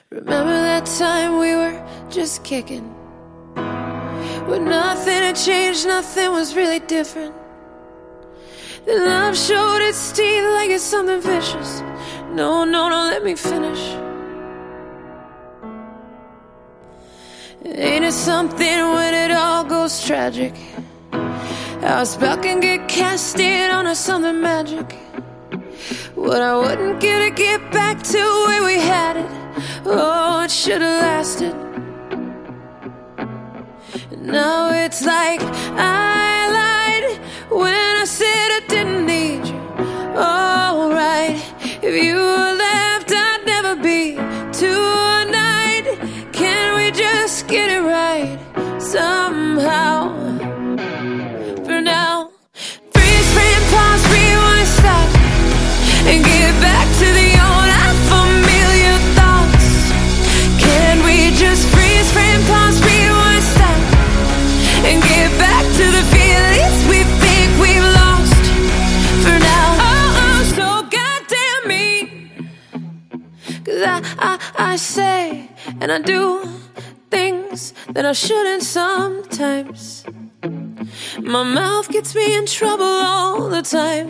Remember that time we were just kicking, when nothing had changed, nothing was really different. Then love showed its teeth like it's something vicious. No, no, no, let me finish. Ain't it something when it all goes tragic, how a spell can get cast in on us, something magic. What I wouldn't give to get back to where we had it. Oh, it should have lasted. And now it's like I lied when I said I didn't need you. Alright, if you were left, I'd never be tonight. Can we just get it right somehow? For now, freeze frame, pause, rewind, stop, and get back to the old unfamiliar thoughts. Can we just freeze frame, pause, rewind, stop, and get back to the feelings we think we've lost? For now, oh, so goddamn mean, 'cause I say and I do things that I shouldn't sometimes. My mouth gets me in trouble all the time.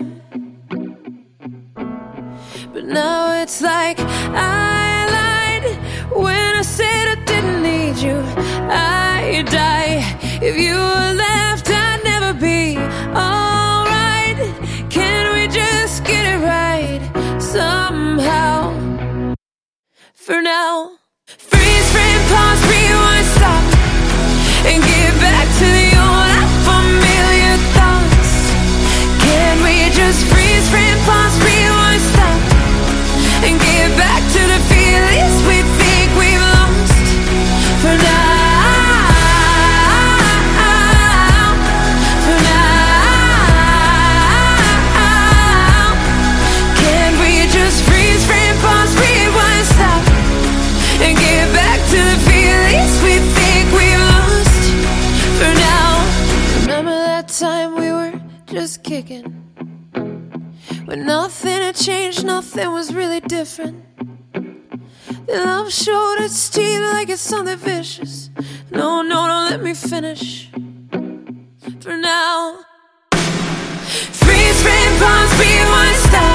But now it's like I lied when I said I didn't need you. I'd die if you were left, I'd never be alright. Can we just get it right somehow? For now, freeze frame, pause, rewind, stop, and get back to the old unfamiliar thoughts. Can we just freeze frame, pause, rewind, stop, and get back to the feelings we think we've lost? For now, for now, can we just freeze frame, pause, rewind, stop, and get back to the feelings we think we've lost? For now, remember that time we were just kicking, when nothing had changed, nothing was really different. Then love showed its teeth like it's something vicious. No, no, no, let me finish. For now, freeze frame, pause, rewind, stop,